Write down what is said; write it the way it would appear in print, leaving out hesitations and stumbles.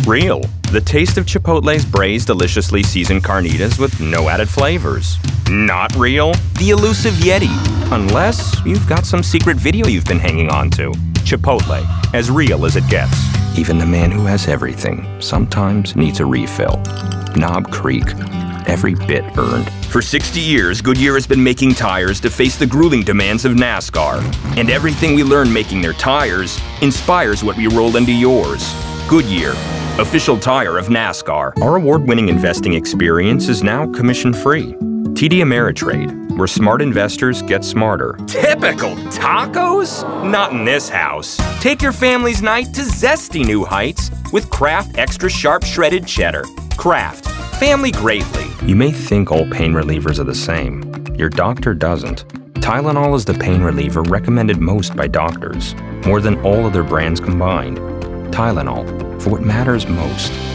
Real. The taste of Chipotle's braised, deliciously seasoned carnitas with no added flavors. Not real. The elusive Yeti. Unless you've got some secret video you've been hanging on to. Chipotle. As real as it gets. Even the man who has everything sometimes needs a refill. Knob Creek. Every bit earned. For 60 years, Goodyear has been making tires to face the grueling demands of NASCAR. And everything we learned making their tires inspires what we roll into yours. Goodyear, official tire of NASCAR. Our award-winning investing experience is now commission-free. TD Ameritrade, where smart investors get smarter. Typical tacos? Not in this house. Take your family's night to zesty new heights with Kraft Extra Sharp Shredded Cheddar. Kraft. Family greatly. You may think all pain relievers are the same. Your doctor doesn't. Tylenol is the pain reliever recommended most by doctors, more than all other brands combined. Tylenol, for what matters most.